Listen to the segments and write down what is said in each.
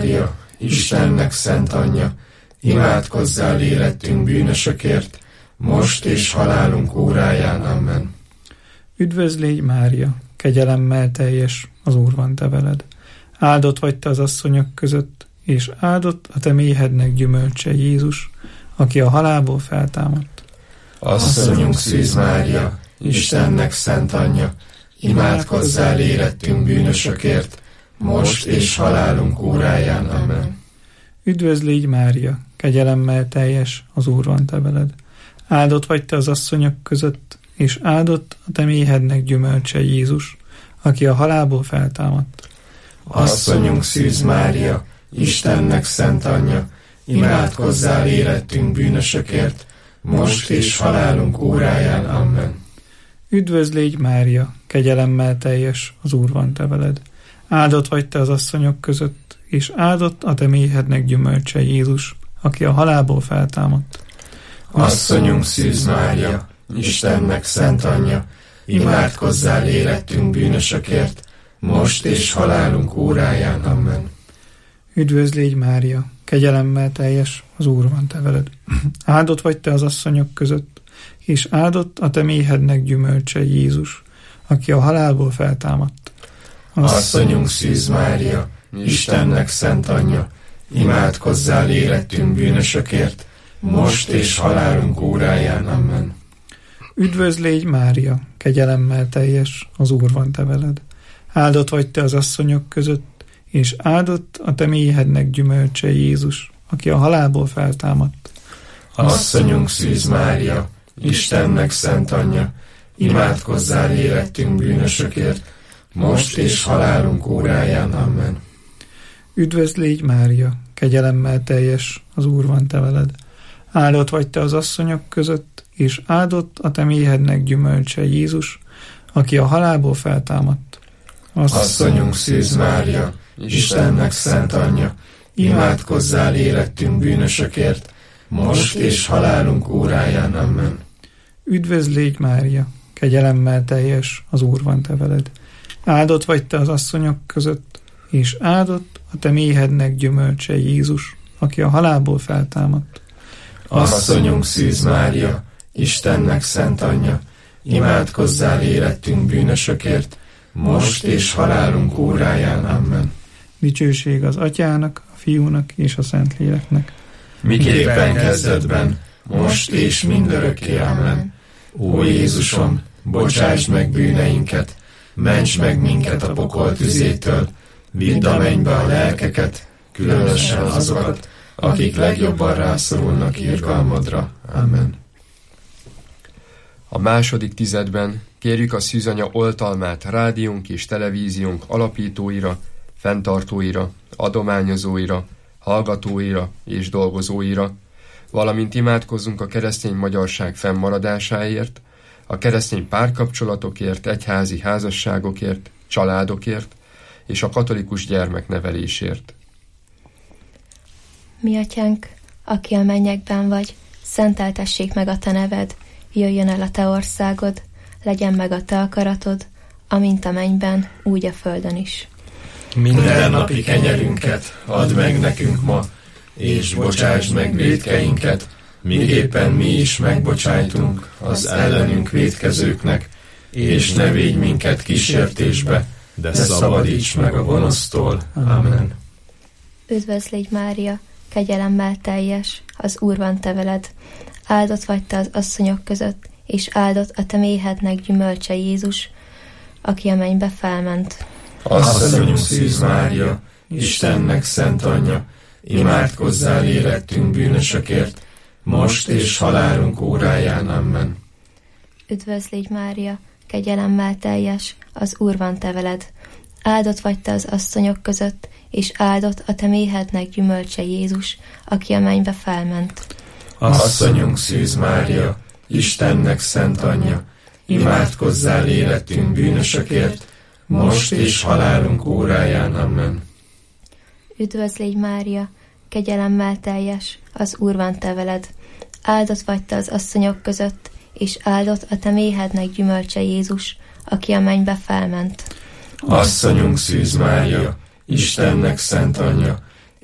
Mária, Istennek szent anyja, imádkozzál érettünk bűnösökért, most és halálunk óráján. Amen. Üdvözl légy, Mária, kegyelemmel teljes, az Úr van te veled. Áldott vagy te az asszonyok között, és áldott a te méhednek gyümölcse, Jézus, aki a halálból feltámadt. Asszonyunk Szűz Mária, Istennek szent anyja, imádkozzál érettünk bűnösökért, most és halálunk óráján. Amen. Üdvözl légy, Mária, kegyelemmel teljes, az Úr van te veled. Áldott vagy te az asszonyok között, és áldott a te méhednek gyümölcse, Jézus, aki a halálból feltámadt. Asszonyunk Szűz Mária, Istennek szent anyja, imádkozzál érettünk bűnösökért, most és halálunk óráján. Amen. Üdvözl légy, Mária, kegyelemmel teljes, az Úr van te veled. Áldott vagy te az asszonyok között, és áldott a te méhednek gyümölcse, Jézus, aki a halálból feltámadt. Asszonyunk Szűz Mária, Istennek szent anyja, imádkozzál érettünk bűnösökért, most és halálunk óráján. Amen. Üdvözl légy, Mária, kegyelemmel teljes, az Úr van te veled. Áldott vagy te az asszonyok között, és áldott a te méhednek gyümölcse, Jézus, aki a halálból feltámadt. Asszonyunk Szűz Mária, Istennek szent anyja, imádkozzál érettünk bűnösökért, most és halálunk óráján. Amen. Üdvözl légy, Mária, kegyelemmel teljes, az Úr van te veled. Áldott vagy te az asszonyok között, és áldott a te méhednek gyümölcse, Jézus, aki a halálból feltámadt. Asszonyunk Szűz Mária, Istennek szent anyja, imádkozzál érettünk bűnösökért, most és halálunk óráján. Amen. Üdvözl légy, Mária, kegyelemmel teljes, az Úr van te veled. Áldott vagy te az asszonyok között, és áldott a te méhednek gyümölcse, Jézus, aki a halálból feltámadt. Asszonyunk Szűz Mária, Istennek szent anyja, imádkozzál érettünk bűnösökért, most és halálunk óráján. Amen. Üdvözl légy, Mária, kegyelemmel teljes, az Úr van te veled. Áldott vagy te az asszonyok között, és áldott a te méhednek gyümölcse, Jézus, aki a halálból feltámadt. Asszonyunk Szűz Mária, Istennek szent anyja, imádkozzál érettünk bűnösökért, most és halálunk óráján. Amen. Dicsőség az Atyának, a Fiúnak és a Szentléleknek. Miképpen kezdetben, most és mindörökké. Amen. Ó Jézusom, bocsásd meg bűneinket, ments meg minket a pokol tüzétől, vidd a mennybe a lelkeket, különösen azokat, akik legjobban rászorulnak irgalmadra. Amen. A második tizedben kérjük a Szűzanya oltalmát rádiónk és televíziónk alapítóira, fenntartóira, adományozóira, hallgatóira és dolgozóira, valamint imádkozzunk a keresztény magyarság fennmaradásáért, a keresztény párkapcsolatokért, egyházi házasságokért, családokért és a katolikus gyermeknevelésért. Mi atyánk, aki a mennyekben vagy, szenteltessék meg a te neved, jöjjön el a te országod, legyen meg a te akaratod, amint a mennyben, úgy a földön is. Mindennapi kenyerünket add meg nekünk ma, és bocsásd meg vétkeinket, miképpen mi is megbocsájtunk az ellenünk vétkezőknek, és ne védj minket kísértésbe, de szabadíts meg a gonosztól. Amen. Üdvözl légy, Mária, kegyelemmel teljes, az Úr van te veled. Áldott vagy te az asszonyok között, és áldott a te méhednek gyümölcse, Jézus, aki a mennybe felment. Asszonyunk Szűz Mária, Istennek szent anyja, imádkozzál érettünk bűnösökért, most és halálunk óráján. Amen. Üdvözl légy, Mária, kegyelemmel teljes, az Úr van te veled. Áldott vagy te az asszonyok között, és áldott a te méhednek gyümölcse, Jézus, aki a mennybe felment. Asszonyunk Szűz Mária, Istennek szent anyja, imádkozzál érettünk bűnösökért, most és halálunk óráján. Amen. Üdvözl légy, Mária, kegyelemmel teljes, az Úr van te veled. Áldott vagy te az asszonyok között, és áldott a te méhednek gyümölcse, Jézus, aki a mennybe felment. Asszonyunk Szűz Mária, Istennek szent anyja,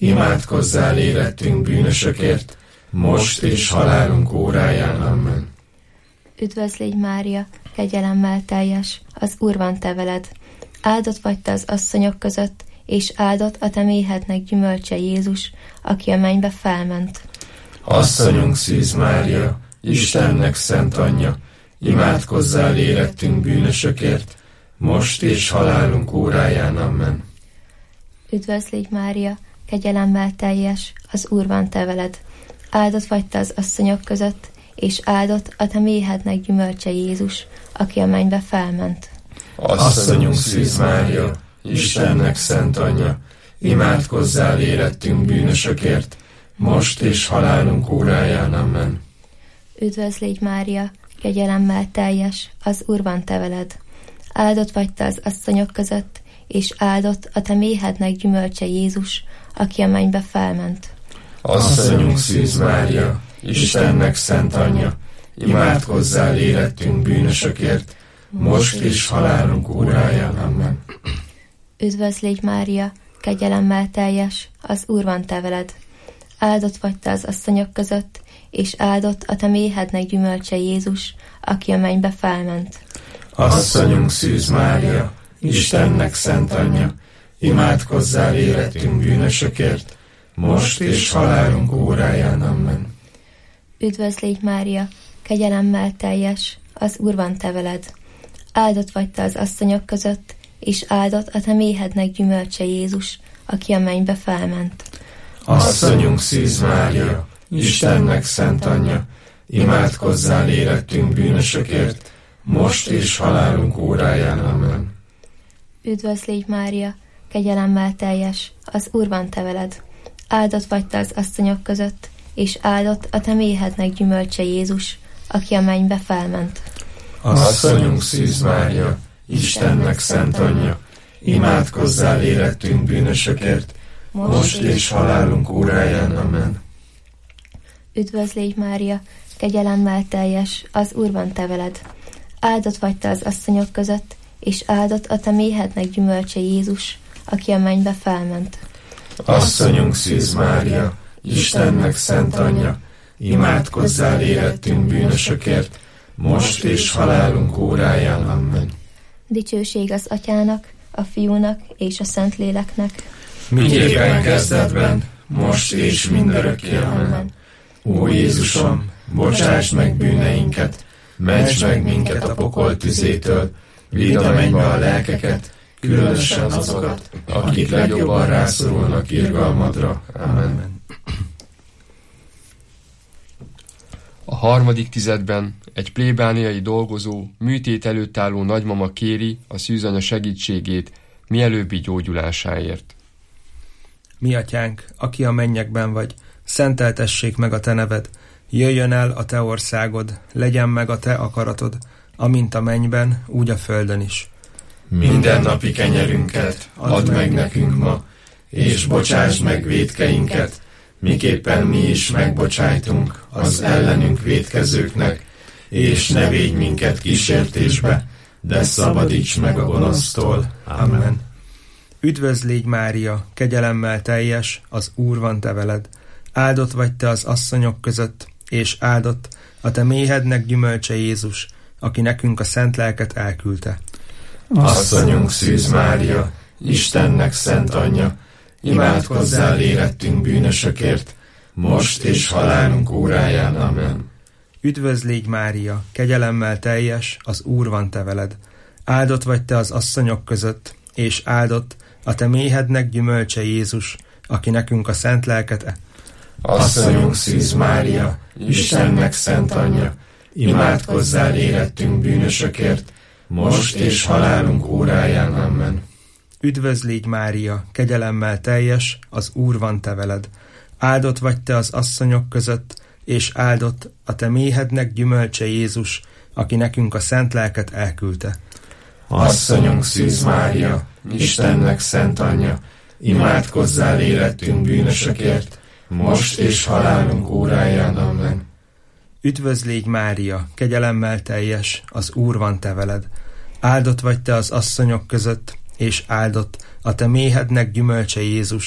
imádkozzál érettünk bűnösökért, most és halálunk óráján. Amen. Üdvözl légy Mária, kegyelemmel teljes, az Úr van te veled. Áldott vagy te az asszonyok között, és áldott a te méhednek gyümölcse Jézus, aki a mennybe felment. Asszonyunk Szűz Mária, Istennek szent anyja, imádkozzál érettünk bűnösökért, most és halálunk óráján. Amen. Üdvözl légy Mária, kegyelemmel teljes, az Úr van te veled. Áldott vagy te az asszonyok között, és áldott a te méhednek gyümölcse Jézus, aki a mennybe felment. Asszonyunk Szűz Mária, Istennek szent anyja, imádkozzál érettünk bűnösökért, most és halálunk óráján. Amen. Üdvözl légy Mária, kegyelemmel teljes, az Úr van te veled. Áldott vagy te az asszonyok között, és áldott a te méhednek gyümölcse Jézus, aki a mennybe felment. Asszonyunk Szűz Mária, Istennek szent anyja, imádkozzál érettünk bűnösökért, most és halálunk óráján. Amen. Üdvözl légy Mária, kegyelemmel teljes, az Úr van te veled. Áldott vagy te az asszonyok között, és áldott a te méhednek gyümölcse Jézus, aki a mennybe felment. Asszonyunk Szűz Mária, Istennek szent anyja, imádkozzál érettünk bűnösökért, most és halálunk óráján. Amen. Üdvözl légy Mária, kegyelemmel teljes, az Úr van te veled. Áldott vagy te az asszonyok között, és áldott a te méhednek gyümölcse Jézus, aki a mennybe felment. Asszonyunk Szűz Mária, Istennek szent anyja, imádkozzál érettünk bűnösökért, most és halálunk óráján. Amen. Üdvözl légy Mária, kegyelemmel teljes, az Úr van te veled. Áldott vagy te az asszonyok között, és áldott a te méhednek gyümölcse Jézus, aki a mennybe felment. Asszonyunk Szűz Mária, Istennek szent anyja, imádkozzál érettünk bűnösökért, most és halálunk óráján. Amen. Üdvözl légy Mária, kegyelemmel teljes, az Úr van te veled. Áldott vagy te az asszonyok között, és áldott a te méhednek gyümölcse Jézus, aki a mennybe felment. Asszonyunk Szűz Mária, Istennek szent anyja, imádkozzál érettünk bűnösökért, most és halálunk óráján. Amen. Dicsőség az Atyának, a Fiúnak és a Szentléleknek. Miképpen kezdetben, most és mindörökké. Amen. Ó Jézusom, bocsáss meg bűneinket, ments meg minket a pokol tüzétől, vidd a mennybe a lelkeket, különösen azokat, akik legjobban rászorulnak irgalmadra. Amen. A harmadik tizedben egy plébániai dolgozó, műtét előtt álló nagymama kéri a szűzanya segítségét mielőbbi gyógyulásáért. Mi atyánk, aki a mennyekben vagy, szenteltessék meg a te neved, jöjjön el a te országod, legyen meg a te akaratod, amint a mennyben, úgy a földön is. Mindennapi kenyerünket add meg nekünk ma, és bocsásd meg vétkeinket, miképpen mi is megbocsájtunk az ellenünk vétkezőknek, és ne védj minket kísértésbe, de szabadíts meg a gonosztól. Amen. Üdvözl légy Mária, kegyelemmel teljes, az Úr van te veled. Áldott vagy te az asszonyok között, és áldott a te méhednek gyümölcse Jézus, aki nekünk a szent lelket elküldte. Asszonyunk Szűz Mária, Istennek szent anyja, imádkozzál érettünk bűnösökért, most és halálunk óráján. Amen. Üdvözl légy Mária, kegyelemmel teljes, az Úr van te veled. Áldott vagy te az asszonyok között, és áldott a te méhednek gyümölcse Jézus, aki nekünk a szent lelket Asszonyunk Szűz Mária, Istennek szent anyja, imádkozzál érettünk bűnösökért, most és halálunk óráján. Amen. Üdvözl légy Mária, kegyelemmel teljes, az Úr van te veled. Áldott vagy te az asszonyok között, és áldott a te méhednek gyümölcse Jézus, aki nekünk a szent lelket elküldte. Asszonyunk Szűz Mária, Istennek szent anyja, imádkozzál érettünk bűnösökért, most és halálunk óráján. Amen. Üdvözl légy Mária, kegyelemmel teljes, az Úr van te veled. Áldott vagy te az asszonyok között, és áldott a te méhednek gyümölcse Jézus,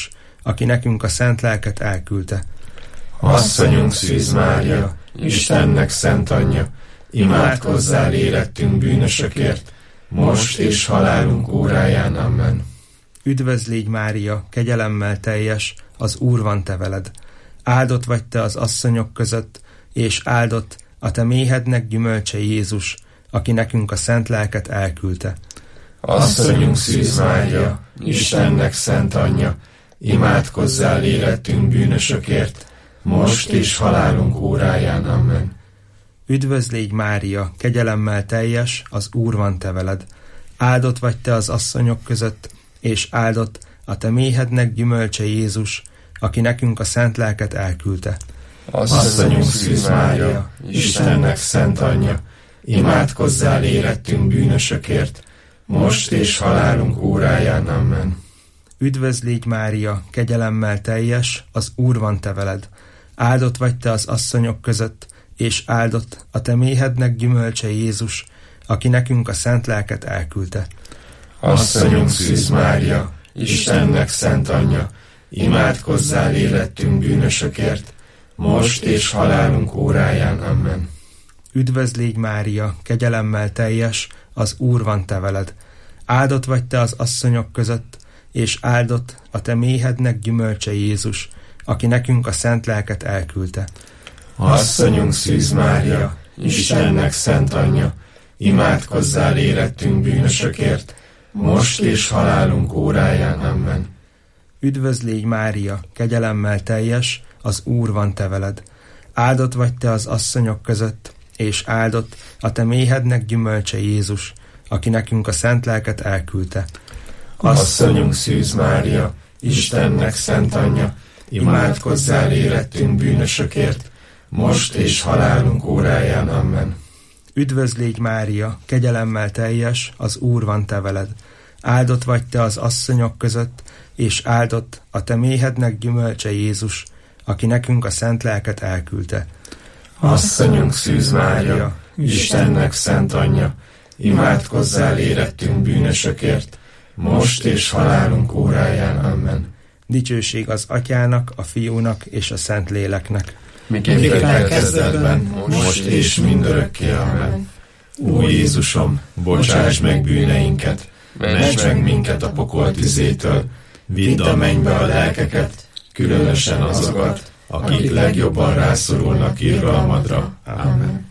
aki nekünk a szent lelket elküldte. Asszonyunk Szűz Mária, Istennek szent anyja, imádkozzál érettünk bűnösökért, most és halálunk óráján. Amen. Üdvözl légy Mária, kegyelemmel teljes, az Úr van te veled. Áldott vagy te az asszonyok között, és áldott a te méhednek gyümölcse Jézus, aki nekünk a szent lelket elküldte. Asszonyunk Szűz Mária, Istennek szent anyja, imádkozzál érettünk bűnösökért, most és halálunk óráján. Amen. Üdvözl légy Mária, kegyelemmel teljes, az Úr van te veled. Áldott vagy te az asszonyok között, és áldott a te méhednek gyümölcse Jézus, aki nekünk a szent lelket elküldte. Asszonyunk Szűz Mária, Istennek szent anyja, imádkozzál érettünk bűnösökért, most és halálunk óráján. Amen. Üdvözl légy Mária, kegyelemmel teljes, az Úr van te veled. Áldott vagy te az asszonyok között, és áldott a te méhednek gyümölcse Jézus, aki nekünk a szent lelket elküldte. Asszonyunk Szűz Mária, Istennek szent anyja, imádkozzál érettünk bűnösökért, most és halálunk óráján. Amen. Üdvözl légy Mária, kegyelemmel teljes, az Úr van te veled. Áldott vagy te az asszonyok között, és áldott a te méhednek gyümölcse Jézus, aki nekünk a szent lelket elküldte. Asszonyunk Szűz Mária, Istennek szent anyja, imádkozzál érettünk bűnösökért, most és halálunk óráján. Amen. Üdvözl légy Mária, kegyelemmel teljes, az Úr van te veled. Áldott vagy te az asszonyok között, és áldott a te méhednek gyümölcse Jézus, aki nekünk a szent lelket elküldte. Asszonyunk Szűz Mária, Istennek szent anyja, imádkozzál érettünk bűnösökért, most és halálunk óráján. Amen. Üdvözl légy Mária, kegyelemmel teljes, az Úr van te veled. Áldott vagy te az asszonyok között, és áldott a te méhednek gyümölcse Jézus, aki nekünk a szent lelket elküldte. Asszonyunk Szűz Mária, Istennek szent anyja, imádkozzál érettünk bűnösökért, most és halálunk óráján. Amen. Dicsőség az Atyának, a Fiúnak és a Szent Léleknek. Miképpen kezdetben, most és mindörökké. Amen. Ó Jézusom, bocsáss meg bűneinket, ments meg minket a pokol tüzétől, vidd a mennybe a lelkeket, különösen azokat, akik legjobban rászorulnak irgalmadra. Amen.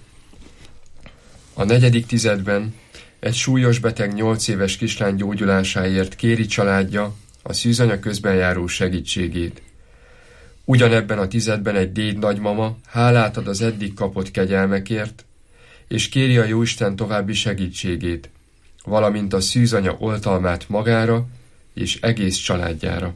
A 4. tizedben egy súlyos beteg 8 éves kislány gyógyulásáért kéri családja a szűzanya közben járó segítségét. Ugyanebben a tizedben egy déd nagymama hálát ad az eddig kapott kegyelmekért, és kéri a Jóisten további segítségét, valamint a szűzanya oltalmát magára és egész családjára.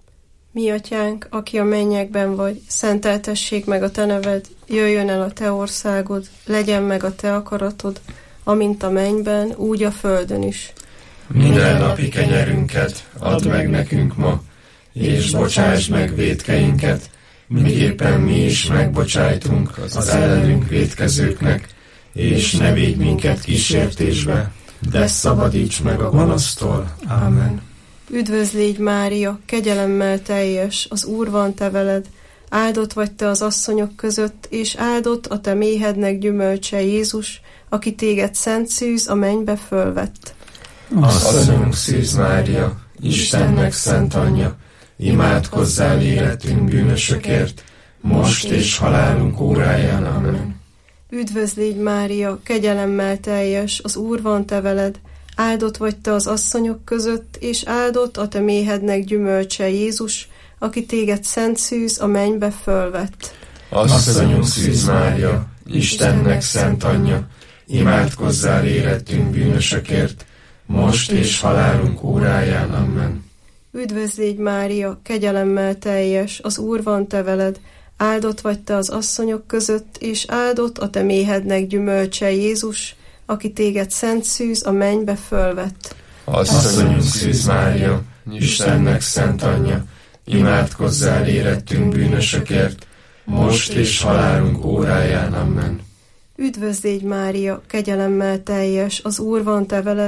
Mi atyánk, aki a mennyekben vagy, szenteltessék meg a te neved, jöjjön el a te országod, legyen meg a te akaratod, amint a mennyben, úgy a földön is. Minden napi kenyerünket add meg nekünk ma, és bocsáss meg vétkeinket, miképpen mi is megbocsájtunk az ellenünk vétkezőknek, és ne védj minket kísértésbe, de szabadíts meg a gonosztól. Amen. Üdvözl légy Mária, kegyelemmel teljes, az Úr van te veled, áldott vagy te az asszonyok között, és áldott a te méhednek gyümölcse Jézus, aki téged szent szűz a mennybe fölvett. Asszonyunk Szűz Mária, Istennek szent anyja, imádkozzál érettünk bűnösökért, most és halálunk óráján. Amen. Üdvözl légy Mária, kegyelemmel teljes, az Úr van te veled, áldott vagy te az asszonyok között, és áldott a te méhednek gyümölcse Jézus, aki téged szent szűz a mennybe fölvett. Asszonyunk Szűz Mária, Istennek szent anyja, imádkozzál érettünk bűnösökért, most és halálunk óráján. Amen. Üdvözl légy Mária, kegyelemmel teljes, az Úr van te veled, áldott vagy te az asszonyok között, és áldott a te méhednek gyümölcse Jézus, aki téged szent szűz a mennybe fölvett. Asszonyunk Szűz Mária, Istennek szent anyja, imádkozzál érettünk bűnösökért, most és halálunk óráján. Amen. Üdvözl légy Mária, kegyelemmel teljes, az Úr van te veled,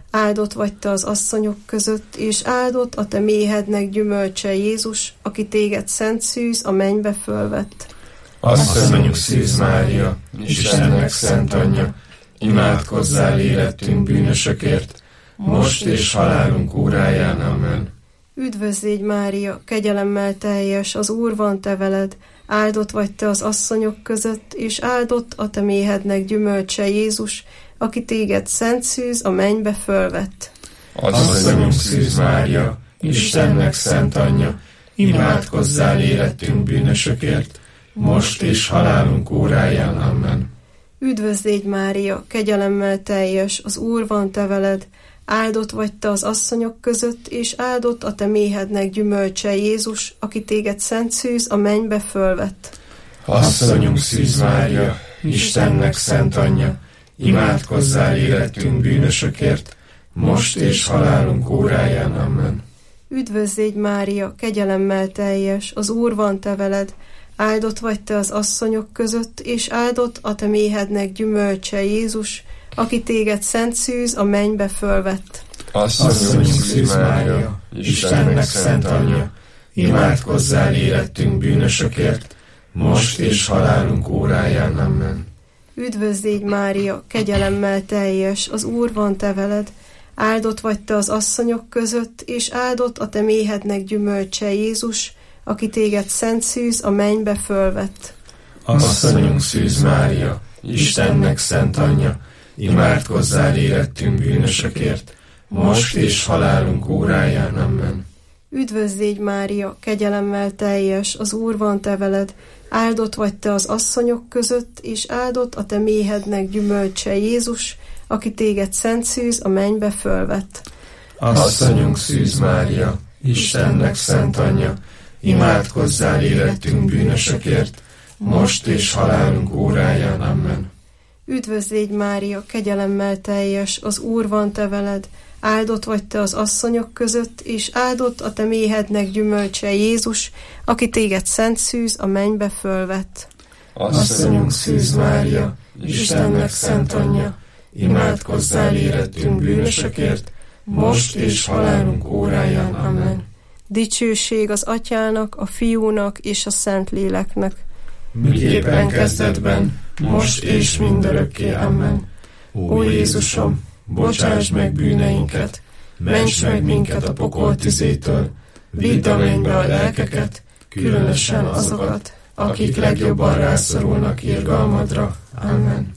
áldott vagy te az asszonyok között, és áldott a te méhednek gyümölcse Jézus, aki téged szent szűz a mennybe fölvett. Asszonyunk Szűz Mária, Istennek szent anyja, imádkozzál életünk bűnösökért, most és halálunk óráján. Amen. Üdvözlégy Mária, kegyelemmel teljes, az Úr van te veled, áldott vagy te az asszonyok között, és áldott a te méhednek gyümölcse Jézus, aki téged szent szűz a mennybe fölvett. Asszonyunk Szűz Mária, Istennek szent anyja, imádkozzál életünk bűnösökért, most és halálunk óráján. Amen. Üdvözlégy Mária, kegyelemmel teljes, az Úr van te veled, áldott vagy te az asszonyok között, és áldott a te méhednek gyümölcse Jézus, aki téged szent szűz a mennybe fölvett. Asszonyunk Szűz Mária, Istennek szent anyja, imádkozzál életünk bűnösökért, most és halálunk óráján. Amen. Üdvözlégy Mária, kegyelemmel teljes, az Úr van te veled, áldott vagy te az asszonyok között, és áldott a te méhednek gyümölcse Jézus, aki téged szent szűz a mennybe fölvett. Asszonyunk Szűz Mária, Istennek szent anyja, imádkozzál életünk bűnösökért, most és halálunk óráján. Amen. Üdvözlégy Mária, kegyelemmel teljes, az Úr van te veled, áldott vagy te az asszonyok között, és áldott a te méhednek gyümölcse Jézus, aki téged szent szűz a mennybe fölvett. Asszonyunk Szűz Mária, Istennek szent anyja, imádkozzál életünk bűnösökért, most és halálunk óráján. Amen. Üdvözlégy Mária, kegyelemmel teljes, az Úr van te veled, áldott vagy te az asszonyok között, és áldott a te méhednek gyümölcse Jézus, aki téged szent szűz a mennybe fölvett. Asszonyunk Szűz Mária, Istennek szent anyja, imádkozzál életünk bűnösökért, most és halálunk óráján. Amen. Üdvözlégy Mária, kegyelemmel teljes, az Úr van te veled, áldott vagy te az asszonyok között, és áldott a te méhednek gyümölcse Jézus, aki téged szent szűz a mennybe fölvett. Asszonyunk Szűz Mária, Istennek szent anyja, imádkozzál életünk bűnösökért, most és halálunk óráján. Amen. Dicsőség az Atyának, a Fiúnak és a Szentléleknek. Miképpen kezdetben, most és mindörökké. Amen. Ó Jézusom, bocsáss meg bűneinket, ments meg minket a pokol tüzétől, vidd a mennybe a lelkeket, különösen azokat, akik legjobban rászorulnak irgalmadra. Amen.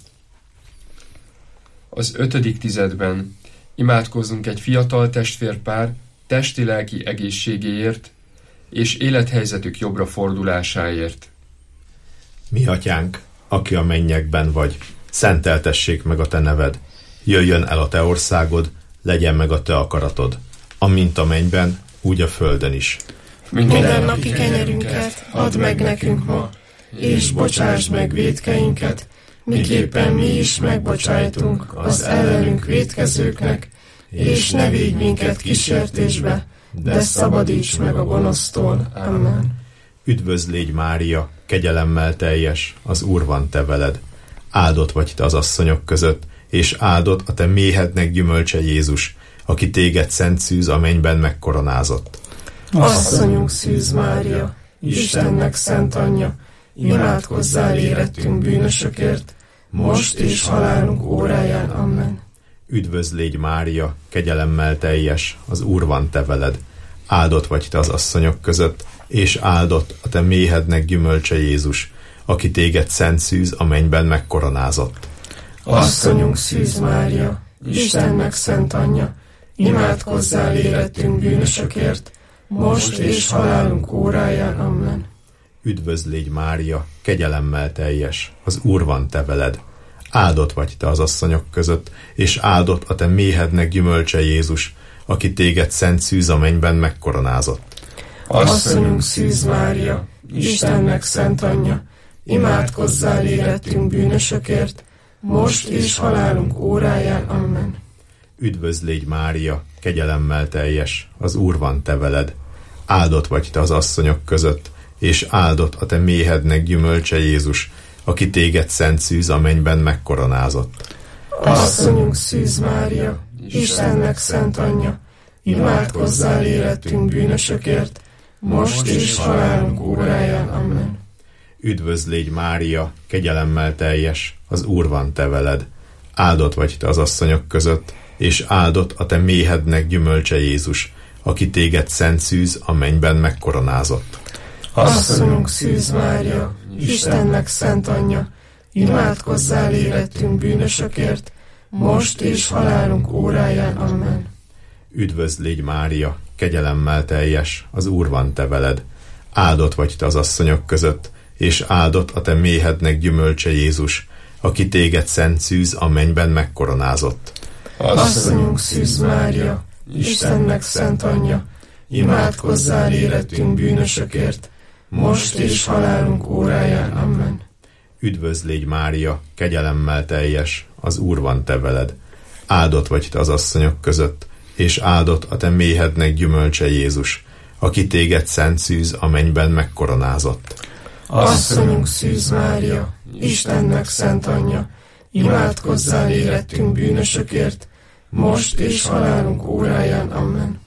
Az 5. tizedben imádkozzunk egy fiatal testvérpár testi-lelki egészségéért és élethelyzetük jobbra fordulásáért. Mi atyánk, aki a mennyekben vagy, szenteltessék meg a te neved. Jöjjön el a te országod, legyen meg a te akaratod, amint a mennyben, úgy a földön is. Mindennapi kenyerünket add meg nekünk ma, és bocsáss meg vétkeinket, miképpen mi is megbocsájtunk az ellenünk vétkezőknek, és ne védj minket kísértésbe, de szabadíts meg a gonosztól. Amen. Üdvözlégy Mária, kegyelemmel teljes, az Úr van te veled. Áldott vagy te az asszonyok között, és áldott a te méhednek gyümölcse Jézus, aki téged szent szűz a mennyben megkoronázott. Asszonyunk Szűz Mária, Istennek szent anyja, imádkozzál érettünk bűnösökért, most és halálunk óráján. Amen. Üdvözlégy Mária, kegyelemmel teljes, az Úr van te veled. Áldott vagy te az asszonyok között, és áldott a te méhednek gyümölcse Jézus, aki téged szent szűz a mennyben megkoronázott. Asszonyunk Szűz Mária, Istennek szent anyja, imádkozzál érettünk bűnösökért, most és halálunk óráján. Amen. Üdvözlégy Mária, kegyelemmel teljes, az Úr van te veled. Áldott vagy te az asszonyok között, és áldott a te méhednek gyümölcse Jézus, aki téged szent szűz a mennyben megkoronázott. Asszonyunk Szűz Mária, Istennek szent anyja, imádkozzál érettünk bűnösökért, most és halálunk óráján. Amen. Üdvözlégy Mária, kegyelemmel teljes, az Úr van te veled. Áldott vagy te az asszonyok között, és áldott a te méhednek gyümölcse Jézus, aki téged szent szűz a mennyben megkoronázott. Asszonyunk Szűz Mária, Istennek szent anyja, imádkozzál érettünk bűnösökért, most és halálunk óráján. Amen. Üdvözl légy Mária, kegyelemmel teljes, az Úr van te veled. Áldott vagy te az asszonyok között, és áldott a te méhednek gyümölcse Jézus, aki téged szent szűz a mennyben megkoronázott. Asszonyunk Szűz Mária, Istennek szent anyja, imádkozzál érettünk bűnösökért, most és halálunk óráján. Amen. Üdvözl légy Mária, kegyelemmel teljes, az Úr van te veled. Áldott vagy te az asszonyok között, és áldott a te méhednek gyümölcse Jézus, aki téged szent szűz a mennyben megkoronázott. Asszonyunk Szűz Mária, Istennek szent anyja, imádkozzál érettünk bűnösökért, most és halálunk óráján. Amen. Üdvözl légy Mária, kegyelemmel teljes, az Úr van te veled. Áldott vagy te az asszonyok között, és áldott a te méhednek gyümölcse Jézus, aki téged szent szűz a mennyben megkoronázott. Asszonyunk Szűz Mária, Istennek szent anyja, imádkozzál érettünk bűnösökért, most és halálunk óráján. Amen.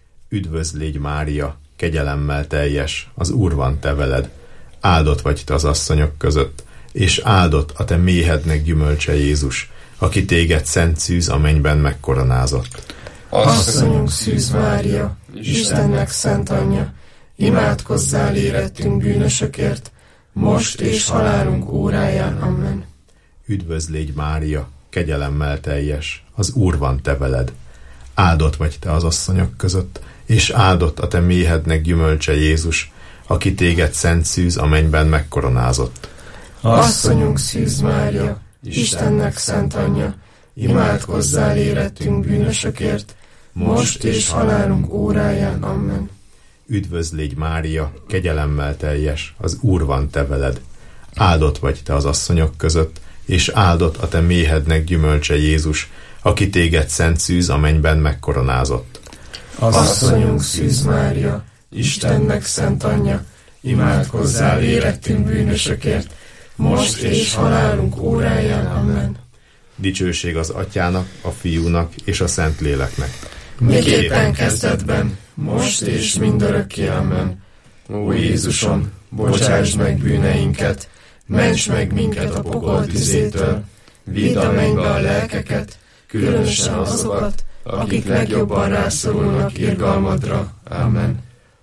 Üdvözl légy Mária, kegyelemmel teljes, az Úr van te veled. Áldott vagy te az asszonyok között, és áldott a te méhednek gyümölcse Jézus, aki téged szent szűz a mennyben megkoronázott. Asszonyunk Szűz Mária, Istennek szent anyja, imádkozzál érettünk bűnösökért, most és halálunk óráján. Amen. Üdvözl légy Mária, kegyelemmel teljes, az Úr van te veled. Áldott vagy te az asszonyok között, és áldott a te méhednek gyümölcse Jézus, aki téged szent szűz a mennyben megkoronázott. Asszonyunk Szűz Mária, Istennek szent anyja, imádkozzál érettünk bűnösökért, most és halálunk óráján. Amen. Üdvözl légy Mária, kegyelemmel teljes, az Úr van te veled. Áldott vagy te az asszonyok között, és áldott a te méhednek gyümölcse Jézus, aki téged szent szűz a mennyben megkoronázott. Asszonyunk Szűz Mária, Istennek szent anyja, imádkozzál érettünk bűnösökért, most és halálunk óráján. Amen. Dicsőség az Atyának, a Fiúnak és a Szentléleknek. Miképpen kezdetben, most és mindörökké. Amen. Ó Jézusom, bocsásd meg bűneinket, ments meg minket a pokol tüzétől, vidd a mennybe a lelkeket, különösen azokat, akik legjobban rászorulnak irgalmadra. Amen.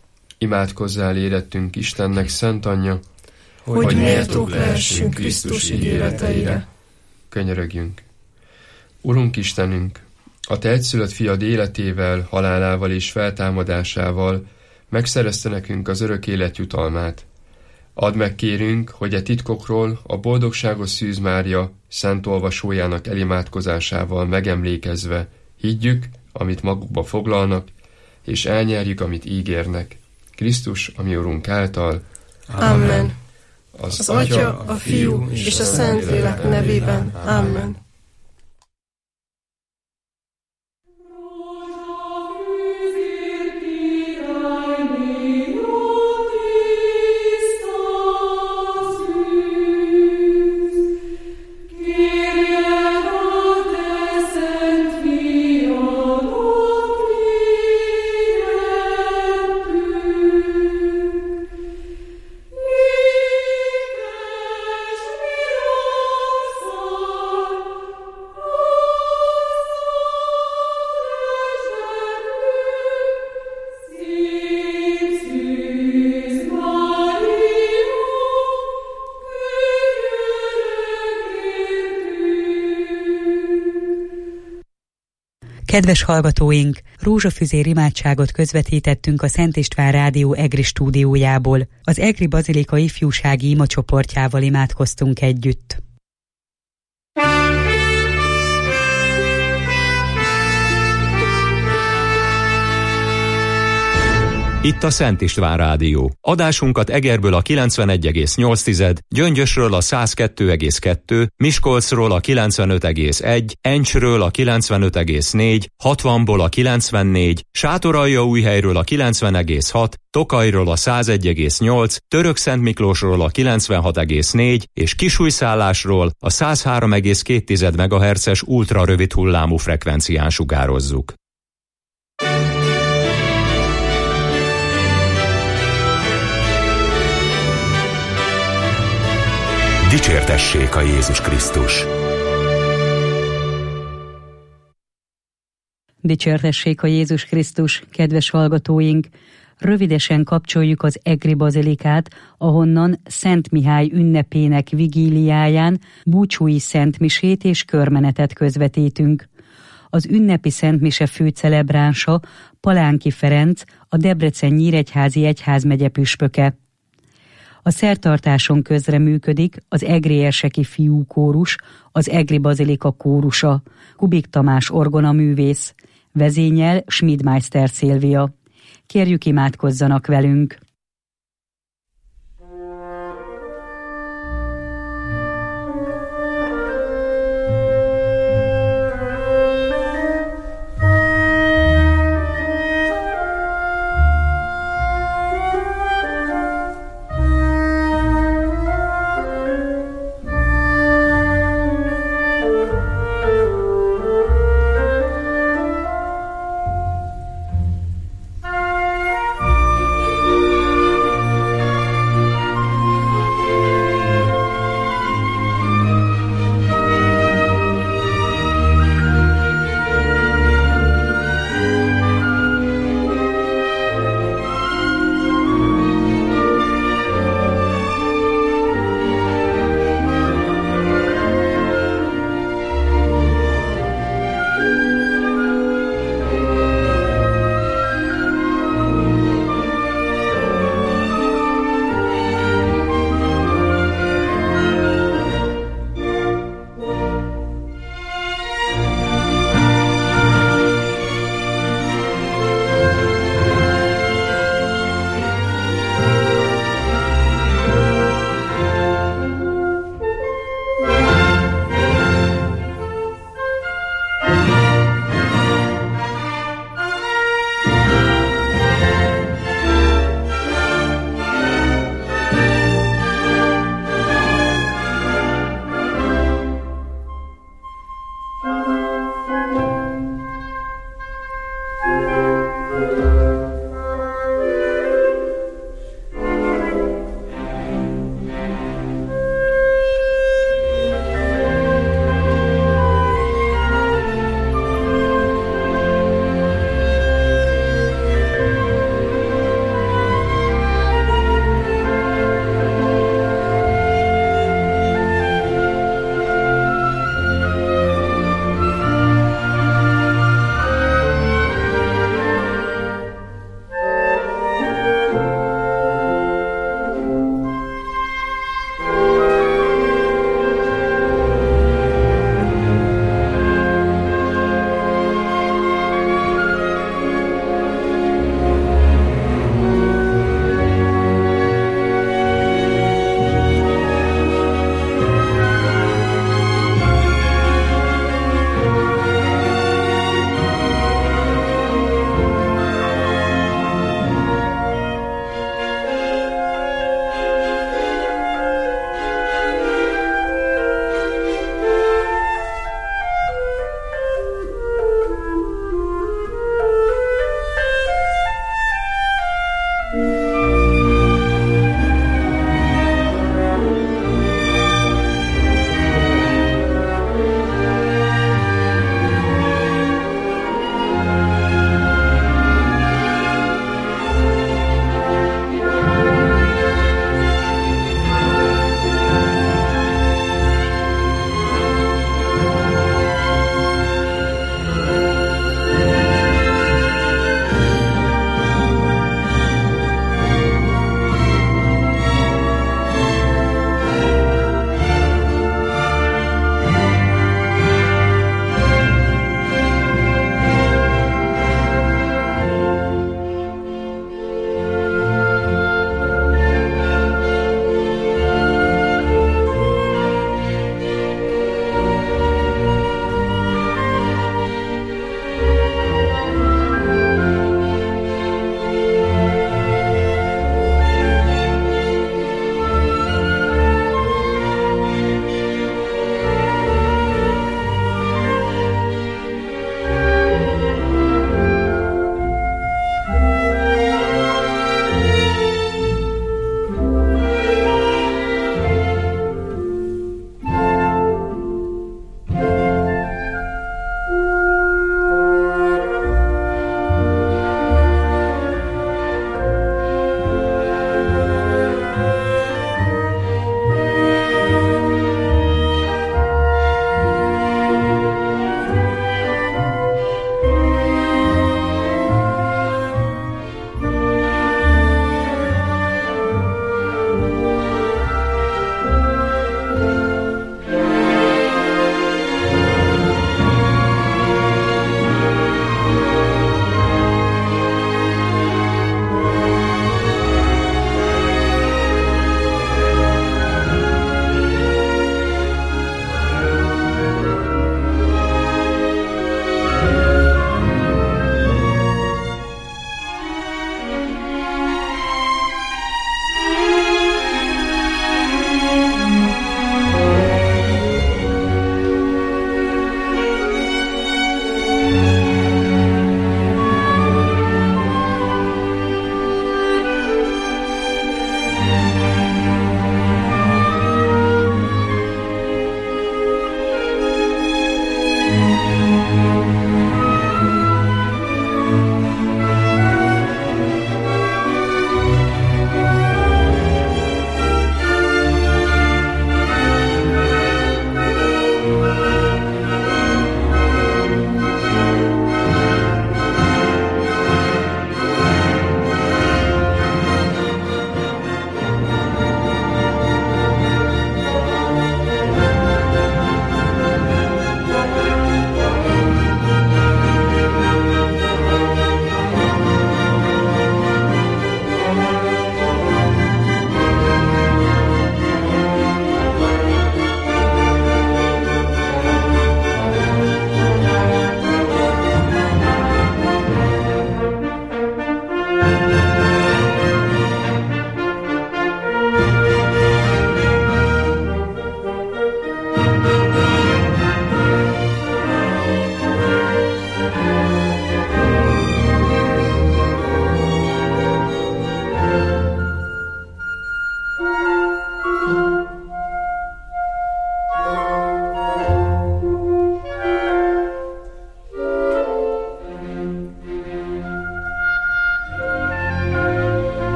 Imádkozzál érettünk Istennek szent anyja, hogy méltók lehessünk Krisztus ígéreteire. Könyörögjünk. Urunk Istenünk, a te egyszülött fiad életével, halálával és feltámadásával megszerezte nekünk az örök élet jutalmát. Add meg, kérünk, hogy e titkokról a boldogságos Szűz Mária szent olvasójának elimádkozásával megemlékezve higgyük, amit magukba foglalnak, és elnyerjük, amit ígérnek. Krisztus, a mi Urunk által. Amen. Az Atya, a Fiú és a Szentlélek nevében. Amen. Kedves hallgatóink, rózsafüzér imádságot közvetítettünk a Szent István Rádió Egri stúdiójából. Az Egri Bazilika ifjúsági imacsoportjával imádkoztunk együtt. Itt a Szent István Rádió. Adásunkat Egerből a 91,8, Gyöngyösről a 102,2, Miskolcról a 95,1, Encsről a 95,4, 60-ból a 94, Sátoraljaújhelyről a 90,6, Tokajról a 101,8, Törökszentmiklósról a 96,4 és Kisújszállásról a 103,2 MHz-es ultrarövid hullámú frekvencián sugározzuk. Dicsértessék a Jézus Krisztus! Dicsértessék a Jézus Krisztus, kedves hallgatóink! Rövidesen kapcsoljuk az Egri Bazilikát, ahonnan Szent Mihály ünnepének vigíliáján búcsúi szentmisét és körmenetet közvetítünk. Az ünnepi szentmise főcelebránsa Palánki Ferenc, a Debrecen-Nyíregyházi egyházmegye püspöke. A szertartáson közreműködik az egri érseki fiúkórus, az Egri Bazilika kórusa, Kubik Tamás orgonaművész, vezényel Schmidmeister Szilvia. Kérjük, imádkozzanak velünk!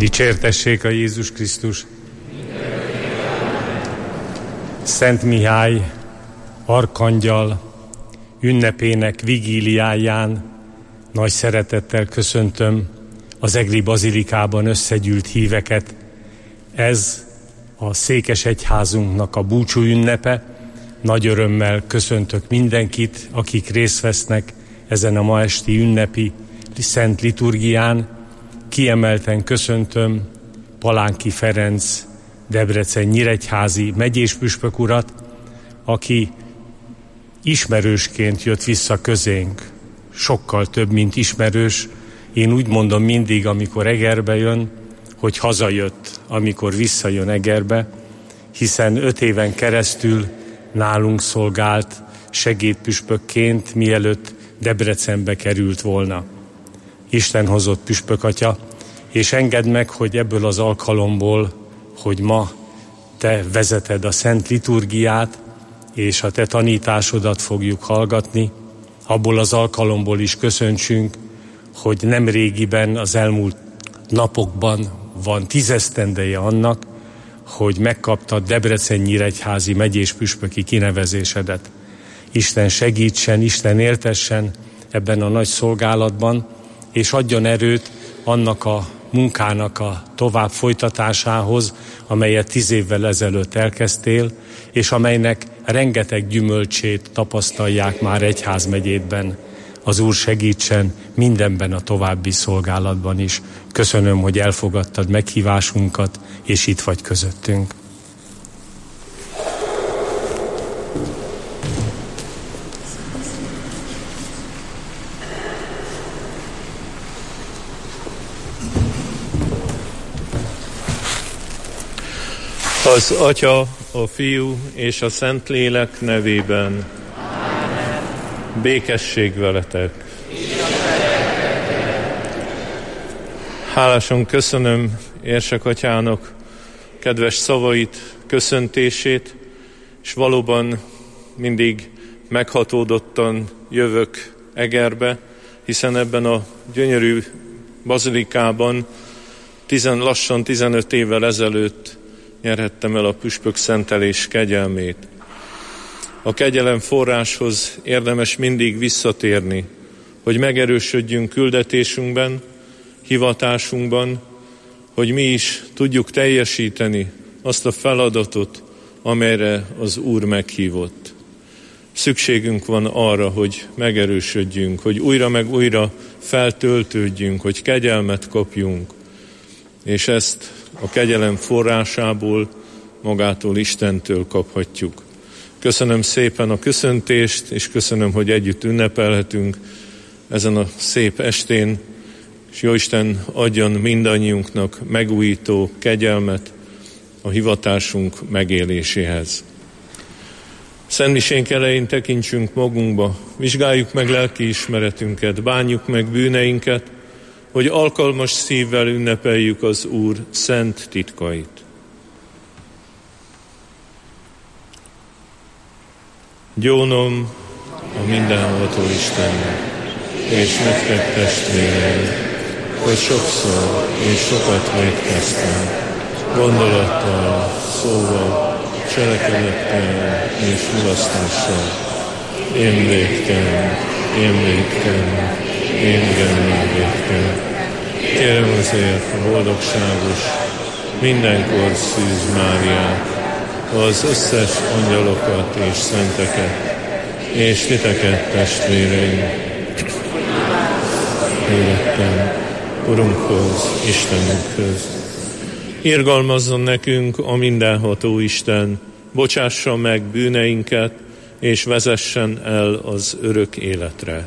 Dicsértessék a Jézus Krisztus! Szent Mihály arkangyal ünnepének vigíliáján nagy szeretettel köszöntöm az Egri Bazilikában összegyűlt híveket. Ez a székesegyházunknak a búcsú ünnepe. Nagy örömmel köszöntök mindenkit, akik részt vesznek ezen a ma esti ünnepi szent liturgián. Kiemelten köszöntöm Palánki Ferenc Debrecen-Nyíregyházi megyéspüspök urat, aki ismerősként jött vissza közénk. Sokkal több, mint ismerős. Én úgy mondom mindig, amikor Egerbe jön, hogy hazajött, amikor visszajön Egerbe, hiszen 5 éven keresztül nálunk szolgált segédpüspökként, mielőtt Debrecenbe került volna. Isten hozott püspökatya, és engedd meg, hogy ebből az alkalomból, hogy ma te vezeted a szent liturgiát, és a te tanításodat fogjuk hallgatni, abból az alkalomból is köszöntsünk, hogy nem régiben, az elmúlt napokban van 10 esztendeje annak, hogy megkaptad Debrecen-Nyíregyházi megyéspüspöki kinevezésedet. Isten segítsen, Isten éltessen ebben a nagy szolgálatban, és adjon erőt annak a munkának a tovább folytatásához, amelyet 10 évvel ezelőtt elkezdtél, és amelynek rengeteg gyümölcsét tapasztalják már egyházmegyédben. Az Úr segítsen mindenben a további szolgálatban is. Köszönöm, hogy elfogadtad meghívásunkat, és itt vagy közöttünk. Az Atya, a Fiú és a Szentlélek nevében. Békesség veletek. Hálásan köszönöm érsek atyának kedves szavait, köszöntését, és valóban mindig meghatódottan jövök Egerbe, hiszen ebben a gyönyörű bazilikában lassan 15 évvel ezelőtt nyerhettem el a püspök szentelés kegyelmét. A kegyelem forráshoz érdemes mindig visszatérni, hogy megerősödjünk küldetésünkben, hivatásunkban, hogy mi is tudjuk teljesíteni azt a feladatot, amelyre az Úr meghívott. Szükségünk van arra, hogy megerősödjünk, hogy újra meg újra feltöltődjünk, hogy kegyelmet kapjunk, és ezt a kegyelem forrásából, magától, Istentől kaphatjuk. Köszönöm szépen a köszöntést, és köszönöm, hogy együtt ünnepelhetünk ezen a szép estén, és Jóisten adjon mindannyiunknak megújító kegyelmet a hivatásunk megéléséhez. Szentmisénk elején tekintsünk magunkba, vizsgáljuk meg lelkiismeretünket, bánjuk meg bűneinket, hogy alkalmas szívvel ünnepeljük az Úr szent titkait. Gyónom a mindenható Istennek, és nektek testvéreim, hogy sokszor és sokat vétkeztem, gondolattal, szóval, cselekedettel és mulasztással. Én vétkem, Kérem azért a boldogságos, mindenkor szűz Máriát, az összes angyalokat és szenteket, és titeket, testvéreim, élettem Urunkhoz, Istenünkhöz. Irgalmazzon nekünk a mindenható Isten, bocsássa meg bűneinket, és vezessen el az örök életre.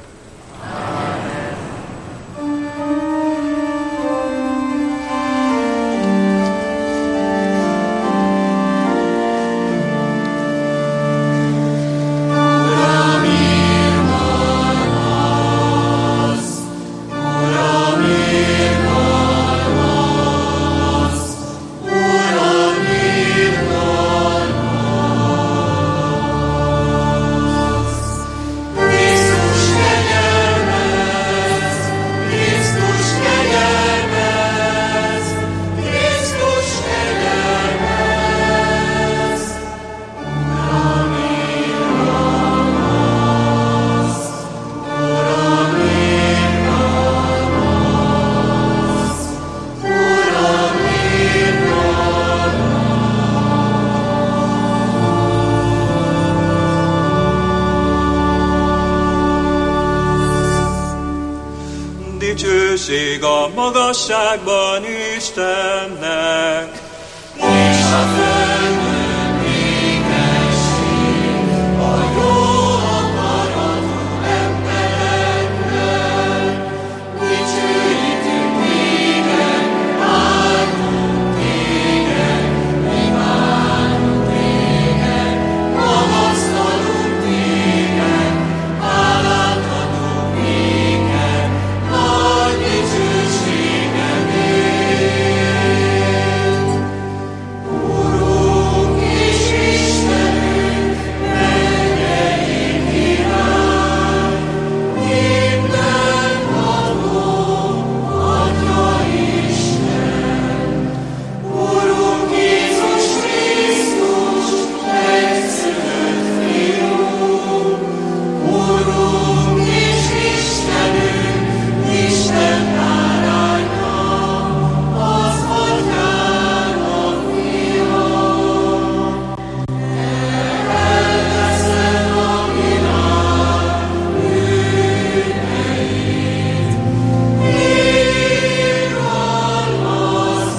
Jézus legyen! igazságban Istennek, és a földön békesség a jó akaratú emberekről. Dicsőítünk téged, áldunk téged, imádunk téged, magasztalunk téged, hálát adunk néked, nagy dicsőségedért. Urunk és Istenünk, mennyei király, mindenható Atya Isten, Urunk Jézus Krisztus, egyszülött Fiunk, Urunk és Istenünk, Isten báránya, az Atyának fia. Elveszed a világ bűneit, irgalmaz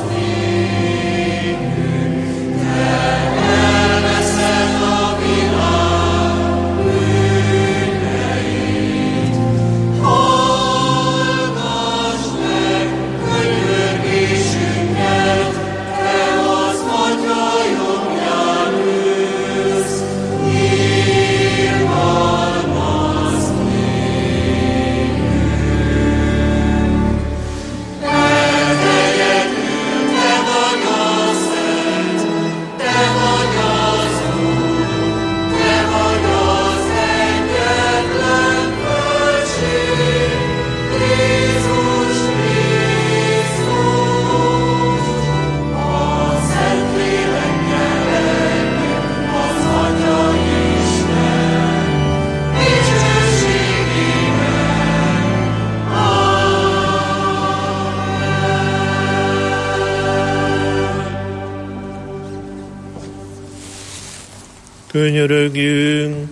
nékünk. Te elveszed a világ bűneit, hallgass meg könyörgésünket, Te az Atya jobbján ülsz, irgalmaz nékünk. Elhelyedünk, Te vagy a Szent, Te vagy az Úr, Te vagy az egyetlen Bölcség, Jézus Krisztus. A Szentlélekkel együtt az Atya Isten dicsőségében. Könyörögjünk!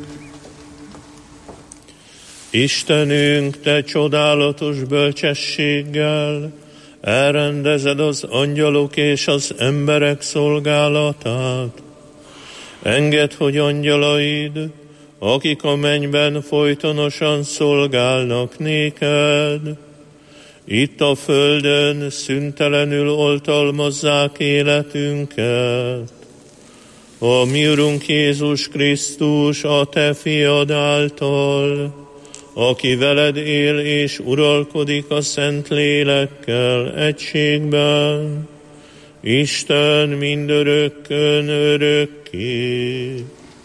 Istenünk, Te csodálatos bölcsességgel elrendezed az angyalok és az emberek szolgálatát. Engedd, hogy angyalaid, akik a mennyben folytonosan szolgálnak néked, itt a földön szüntelenül oltalmazzák életünket. A mi Urunk Jézus Krisztus, a Te fiad által, aki veled él és uralkodik a Szentlélekkel egységben, Isten mindörökkön örökké.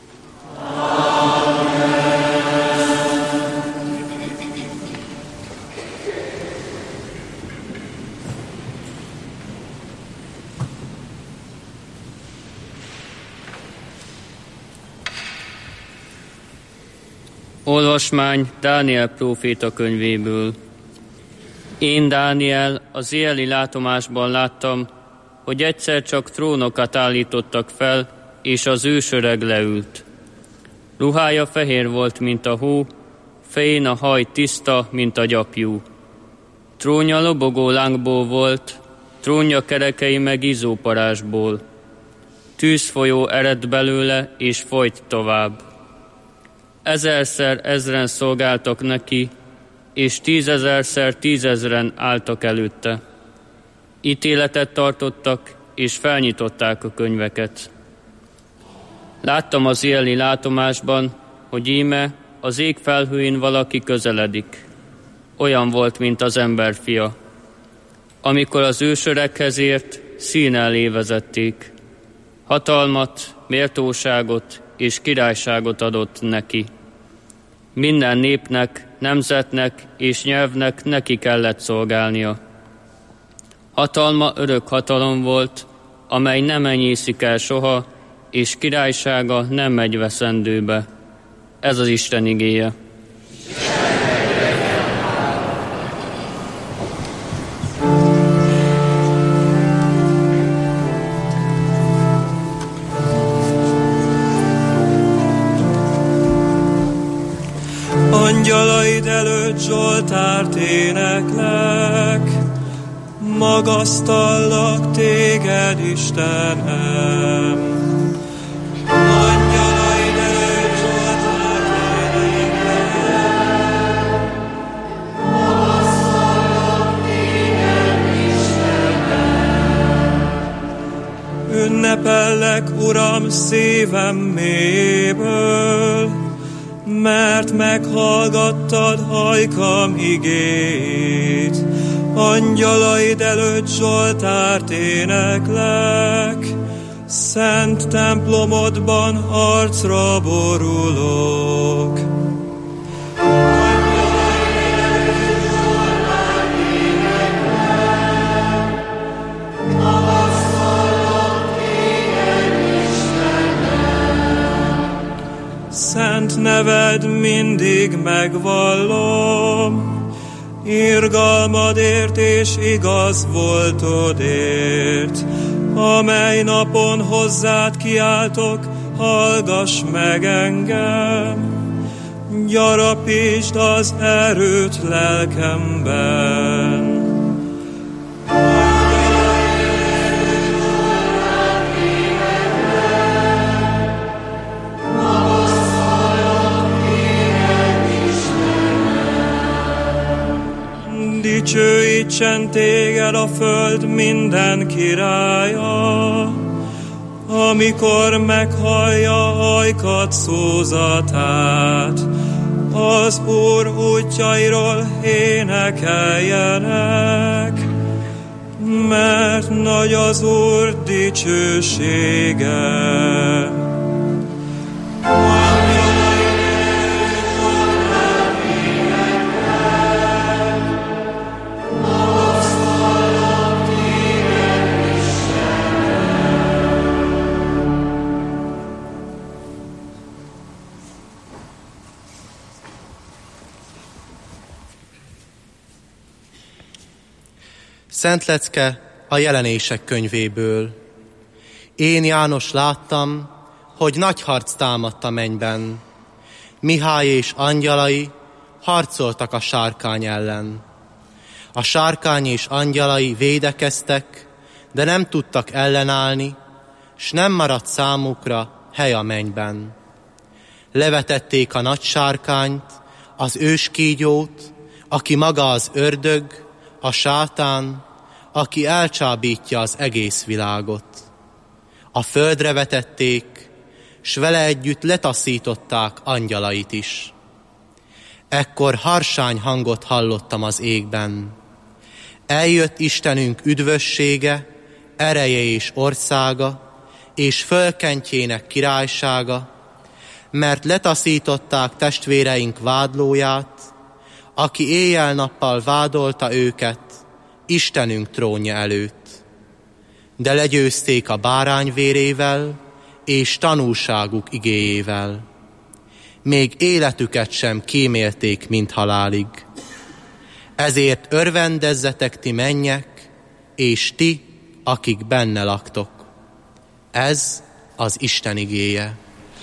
Olvasmány Dániel próféta könyvéből. Én, Dániel, az éjjeli látomásban láttam, hogy egyszer csak trónokat állítottak fel, és az ősöreg leült. Ruhája fehér volt, mint a hó, fején a haj tiszta, mint a gyapjú. Trónja lobogó lángból volt, trónja kerekei meg izzóparásból. Tűzfolyó eredt belőle, és folyt tovább. 1000-szer ezren szolgáltak neki, és 10 000-szer 10 000-en álltak előtte. Ítéletet tartottak, és felnyitották a könyveket. Láttam az éjjeli látomásban, hogy íme az ég felhőin valaki közeledik. Olyan volt, mint az emberfia. Amikor az ősöreghez ért, szín elé vezették. Hatalmat, méltóságot és királyságot adott neki. Minden népnek, nemzetnek és nyelvnek neki kellett szolgálnia. Hatalma örök hatalom volt, amely nem enyészik el soha, és királysága nem megy veszendőbe. Ez az Isten igéje. Angyalaid előtt Zsoltárt éneklek, magasztallak téged, Istenem. Angyalaid előtt Zsoltár éneklek, magasztallak téged, Istenem. Ünnepellek, Uram, szívem mélyből, mert meghallgattad hajkam igét. Angyalaid előtt Zsoltárt éneklek, szent templomodban harcra borulok. Angyalaid előtt Zsoltárt éneklek, magasztallak téged, Istenem. Szent neved mindig megvallom, irgalmadért és igaz voltodért, amely napon hozzád kiáltok, hallgass meg engem, gyarapítsd az erőt lelkemben. Dicsőítsen téged a föld minden királya, amikor meghallja hajkat szózatát. Az Úr útjairól énekeljenek, mert nagy az Úr dicsősége. Szent lecke a Jelenések könyvéből. Én, János, láttam, hogy nagy harc támadt a mennyben. Mihály és angyalai harcoltak a sárkány ellen. A sárkány és angyalai védekeztek, de nem tudtak ellenállni, s nem maradt számukra hely a mennyben. Levetették a nagy sárkányt, az őskígyót, aki maga az ördög, a sátán, aki elcsábítja az egész világot. A földre vetették, s vele együtt letaszították angyalait is. Ekkor harsány hangot hallottam az égben. Eljött Istenünk üdvössége, ereje és országa, és fölkentjének királysága, mert letaszították testvéreink vádlóját, aki éjjel-nappal vádolta őket Istenünk trónja előtt. De legyőzték a bárány vérével és tanúságuk igéjével. Még életüket sem kímélték, mint halálig. Ezért örvendezzetek ti mennyek, és ti, akik benne laktok. Ez az Isten igéje.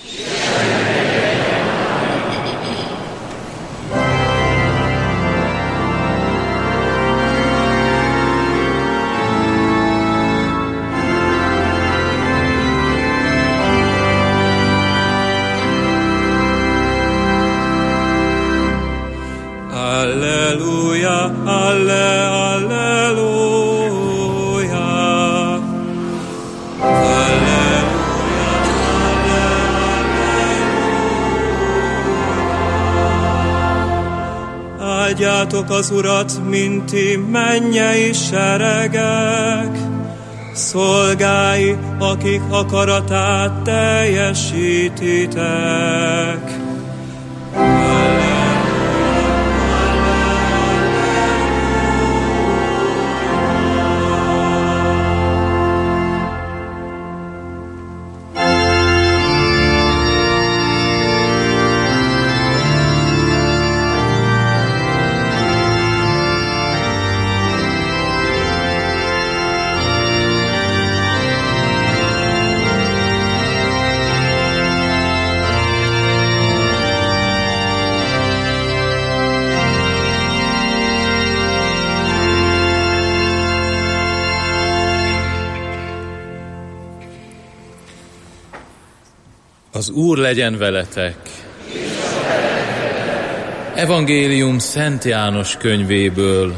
Alleluja, alleluja, alleluja, alleluja. Áldjátok az Urat, mint ti mennyei seregek, szolgái, akik akaratát teljesítitek. Az Úr legyen veletek! Evangélium Szent János könyvéből.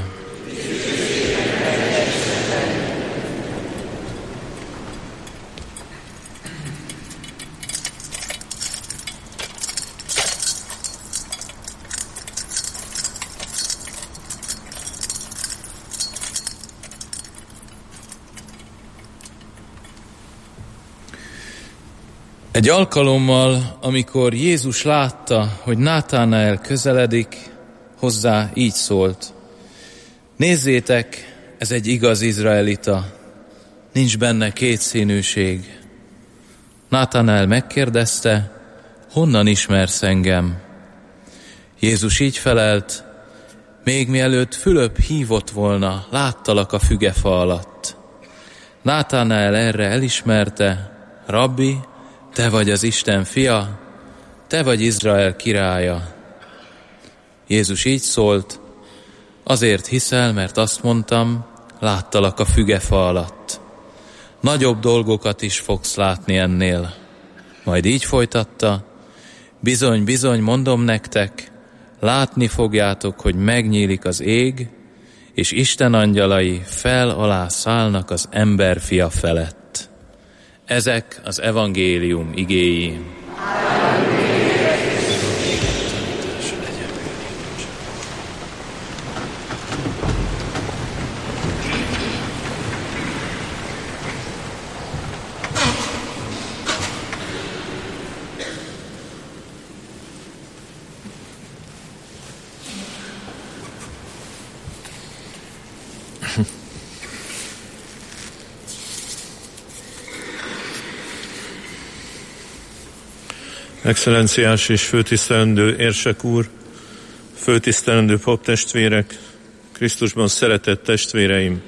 Egy alkalommal, amikor Jézus látta, hogy Nátánael közeledik, hozzá így szólt: nézzétek, ez egy igaz izraelita, nincs benne kétszínűség. Nátánael megkérdezte: honnan ismersz engem? Jézus így felelt: még mielőtt Fülöp hívott volna, láttalak a fügefa alatt. Nátánael erre elismerte: Rabbi, te vagy az Isten fia, te vagy Izrael királya. Jézus így szólt: azért hiszel, mert azt mondtam, láttalak a fügefa alatt. Nagyobb dolgokat is fogsz látni ennél. Majd így folytatta: bizony, bizony, mondom nektek, látni fogjátok, hogy megnyílik az ég, és Isten angyalai fel alá szállnak az emberfia felett. Ezek az evangélium igéi. Excellenciás és főtisztelendő érsek úr, főtisztelendő paptestvérek, Krisztusban szeretett testvéreim!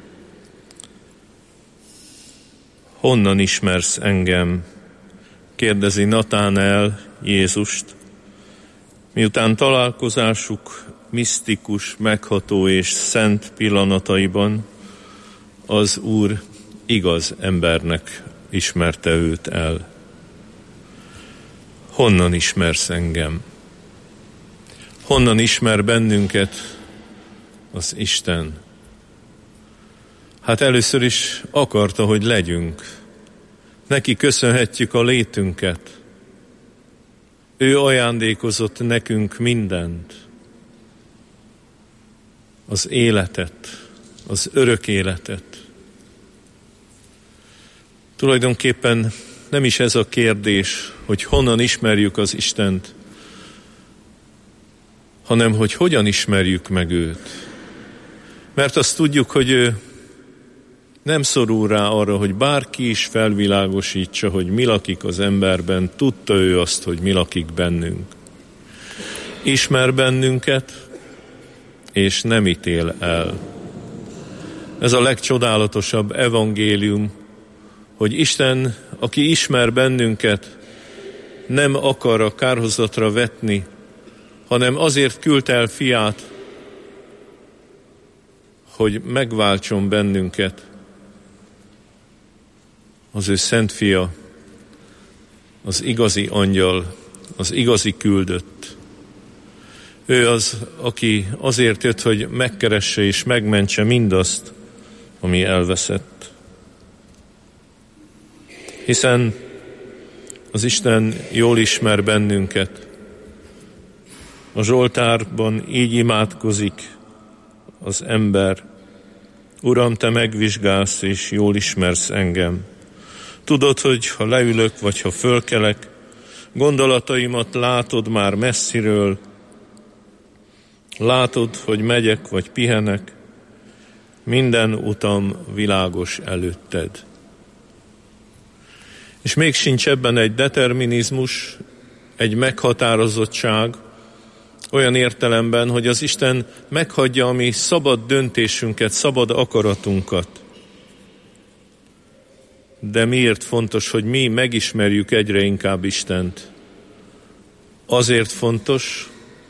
Honnan ismersz engem? Kérdezi Natánael Jézust, miután találkozásuk misztikus, megható és szent pillanataiban az Úr igaz embernek ismerte őt el. Honnan ismersz engem? Honnan ismer bennünket az Isten? Hát először is akarta, hogy legyünk. Neki köszönhetjük a létünket. Ő ajándékozott nekünk mindent. Az életet, az örök életet. Tulajdonképpen nem is ez a kérdés, hogy honnan ismerjük az Istent, hanem hogy hogyan ismerjük meg őt. Mert azt tudjuk, hogy ő nem szorul rá arra, hogy bárki is felvilágosítsa, hogy mi lakik az emberben, tudta ő azt, hogy mi lakik bennünk. Ismer bennünket, és nem ítél el. Ez a legcsodálatosabb evangélium, hogy Isten, aki ismer bennünket, nem akar a kárhozatra vetni, hanem azért küldte el fiát, hogy megváltson bennünket. Az ő szent fia, az igazi angyal, az igazi küldött. Ő az, aki azért jött, hogy megkeresse és megmentse mindazt, ami elveszett. Hiszen az Isten jól ismer bennünket. A Zsoltárban így imádkozik az ember: Uram, te megvizsgálsz és jól ismersz engem. Tudod, hogy ha leülök vagy ha fölkelek, gondolataimat látod már messziről. Látod, hogy megyek vagy pihenek, minden utam világos előtted. És még sincs ebben egy determinizmus, egy meghatározottság, olyan értelemben, hogy az Isten meghagyja a mi szabad döntésünket, szabad akaratunkat. De miért fontos, hogy mi megismerjük egyre inkább Istent? Azért fontos,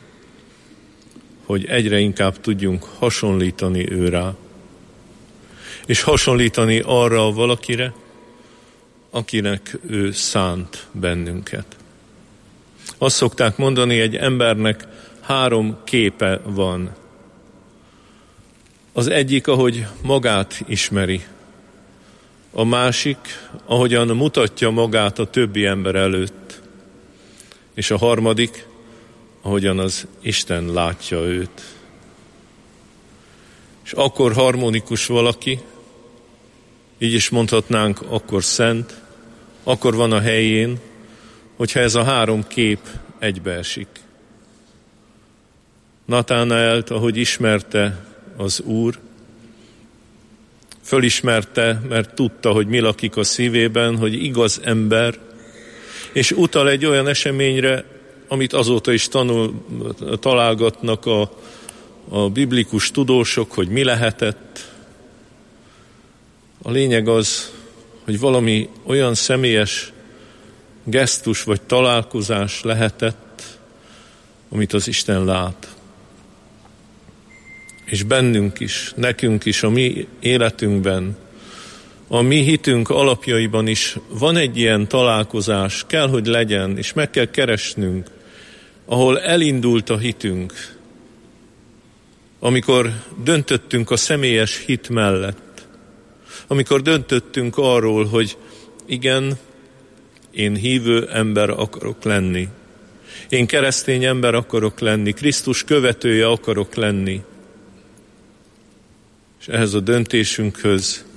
hogy egyre inkább tudjunk hasonlítani őrá, és hasonlítani arra a valakire, akinek ő szánt bennünket. Azt szokták mondani, egy embernek 3 képe van. Az egyik, ahogy magát ismeri. A másik, ahogyan mutatja magát a többi ember előtt. És a harmadik, ahogyan az Isten látja őt. És akkor harmonikus valaki, így is mondhatnánk, akkor szent, akkor van a helyén, hogyha ez a 3 kép egybeesik. Natánaelt, ahogy ismerte az Úr, fölismerte, mert tudta, hogy mi lakik a szívében, hogy igaz ember, és utal egy olyan eseményre, amit azóta is találgatnak a biblikus tudósok, hogy mi lehetett. A lényeg az, hogy valami olyan személyes gesztus vagy találkozás lehetett, amit az Isten lát. És bennünk is, nekünk is, a mi életünkben, a mi hitünk alapjaiban is van egy ilyen találkozás, kell, hogy legyen, és meg kell keresnünk, ahol elindult a hitünk, amikor döntöttünk a személyes hit mellett, amikor döntöttünk arról, hogy igen, én hívő ember akarok lenni, én keresztény ember akarok lenni, Krisztus követője akarok lenni, és ehhez a döntésünkhöz